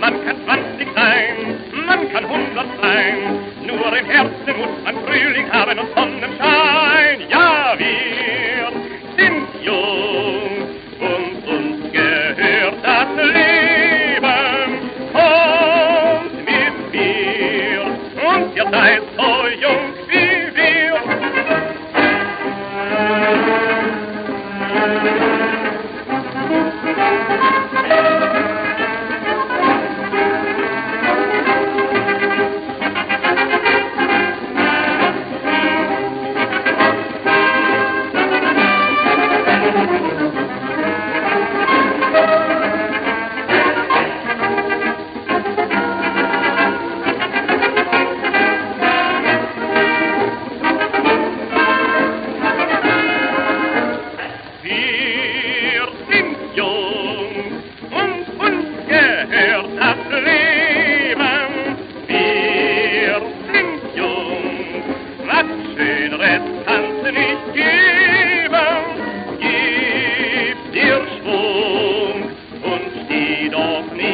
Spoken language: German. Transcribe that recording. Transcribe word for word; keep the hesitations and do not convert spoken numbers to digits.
Man kann zwanzig sein, man kann hundert sein, nur im Herzen muss man Frühling haben und Sonnenschein. Ja, wir sind jung und uns gehört das Leben. Kommt mit mir und ihr seid so jung wie wir. Doch nicht